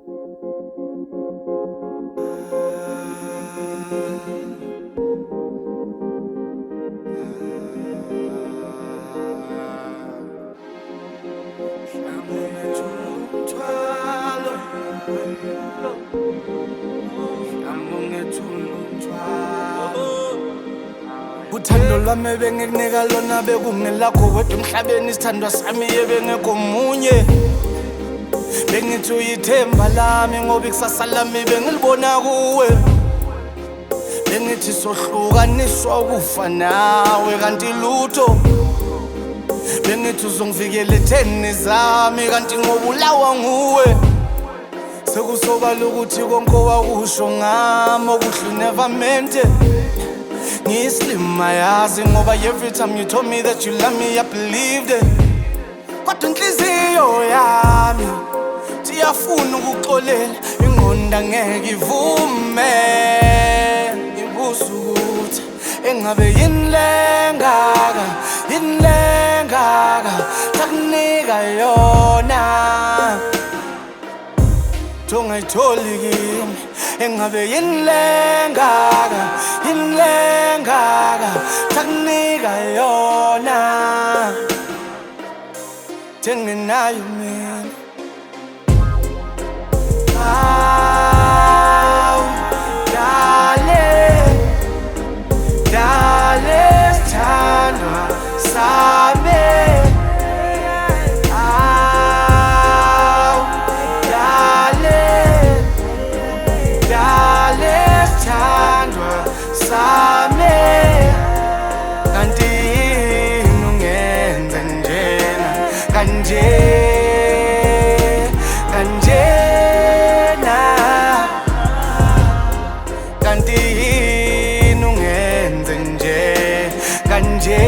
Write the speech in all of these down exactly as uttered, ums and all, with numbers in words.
Uthando lwami bengikunika lona bekungelakho wedwa emhlabeni, isithandwa sami yebengekho munye. Bengithi uyithemba lami ngoba ikusasa lami bengilibona kuwe. Bengithi sohlukaniswa ukufa nawe kanti lutho. Bengithi uzongivikela etheni zami kanti ngobulawa nguwe. Sekusobala ukuthi konke wakusho ngami okuhle never meant it. Ngislim ayazi ngoba every time you told me that you love me I believed it. Kodwa inhliziyo yami iyafuna ukuxolela, ingqondo angeke ivume. Ngibuza ukuthi engabe yini lengaka, yini lengaka takunika yona tongayitholi kimi. Engabe yini lengaka, yini lengaka takunika yona tengenayo mina. Aw, darling, darling, sithandwa sami. Aw, darling, darling, sithandwa sami. Kanti yini ungenza njena kanje kanje? Kanti yini ungenze nje kanje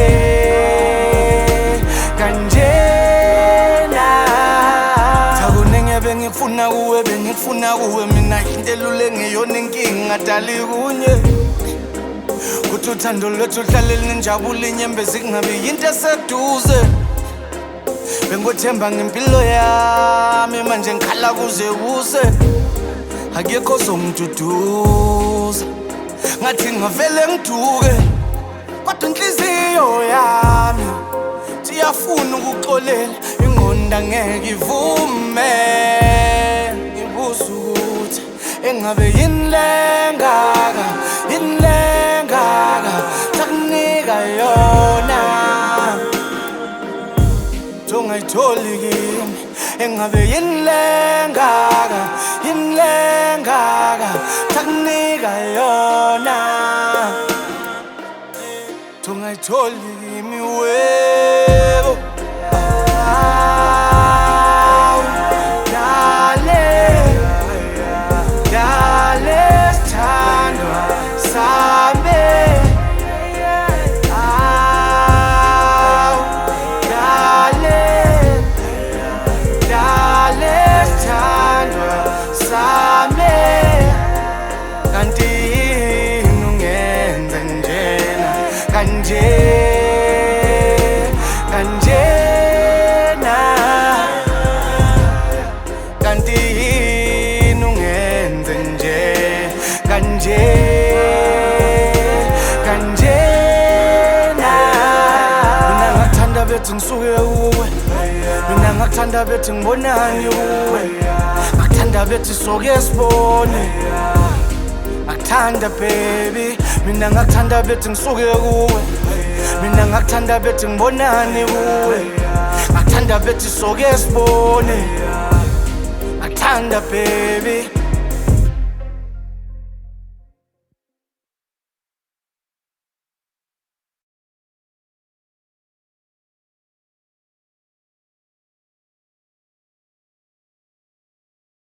kanjena? Takuningi bengifuna kuwe, bengifuna kuwe mina, into elule ngiyona inkinga dali kunye. Kuthi uthando lwethu luhlale linjabule, inyembezi kungabi yinto eseduze. Bengothemba ngempilo yami manje ngikhala kuze kuse. Akekho ozongituduza ngathi ngavele ngiduke. Kodwa inhliziyo yami iyafuna ukuxolela, ingqondo angeke ivume. Ngibuza ukuthi engabe yini lengaka, yini lengaka takunika yona tongayitholi kimi. Engabe yini lengaka, yini lengaka takunika yona tongayitholi kimi webo. Aw, darling, darling, sithandwa sami. Aw, darling, darling, sithandwa sami. Kanti yini ungenza njena kanje kanjena? Kanti yini ungenze nje kanje kanjena? Mina ngakuthanda bethi ngisuke kuwe, mina ngakuthanda bethi ngibonani kuwe, ngakuthanda bethi soke sibone. Ngakuthanda baby, mina ngakuthanda bethi ngisuke kuwe, mina ngakuthanda bethi ngibonani kuwe, ngakuthanda bethi soke sibone. Ngakuthanda baby.